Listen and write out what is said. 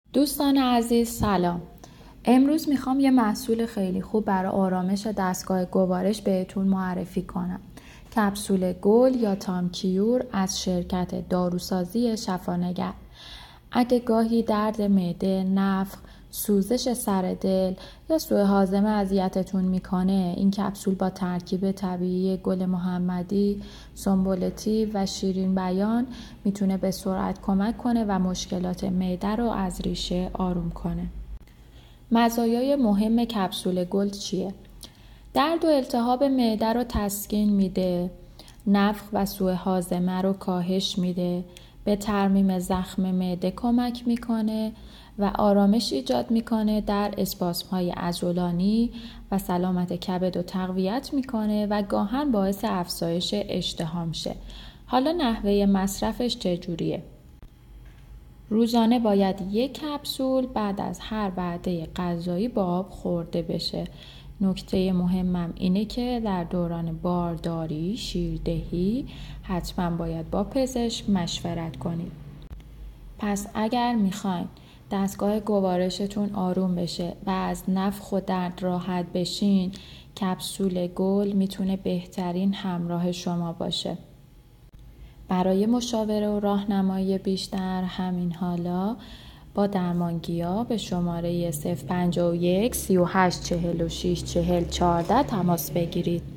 دوستان عزیز سلام. امروز میخوام یه محصول خیلی خوب برای آرامش دستگاه گوارش بهتون معرفی کنم. کپسول گل یا تامکیور از شرکت داروسازی شفانگر. اگه گاهی درد معده، نفخ، سوزش سر دل یا سوء هاضمه اذیتتون میکنه، این کپسول با ترکیب طبیعی گل محمدی، سنبولتی و شیرین بیان میتونه به سرعت کمک کنه و مشکلات معده رو از ریشه آروم کنه. مزایای مهم کپسول گل چیه؟ درد و التهاب معده رو تسکین میده، نفخ و سوء هاضمه رو کاهش میده، به ترمیم زخم معده کمک میکنه و آرامش ایجاد میکنه در اسپاسم‌های عضلانی و سلامت کبد رو تقویت میکنه و گاهن باعث افزایش اشتها میشه. حالا نحوه مصرفش چجوریه؟ روزانه باید یک کپسول بعد از هر وعده غذایی با آب خورده بشه. نکته مهمم اینه که در دوران بارداری، شیردهی حتما باید با پزشک مشورت کنید. پس اگر میخواین دستگاه گوارشتون آروم بشه و از نفخ و درد راحت بشین، کپسول گل میتونه بهترین همراه شما باشه. برای مشاوره و راهنمایی بیشتر همین حالا با درمانگیا به شماره 051 38 46 40 14 تماس بگیرید.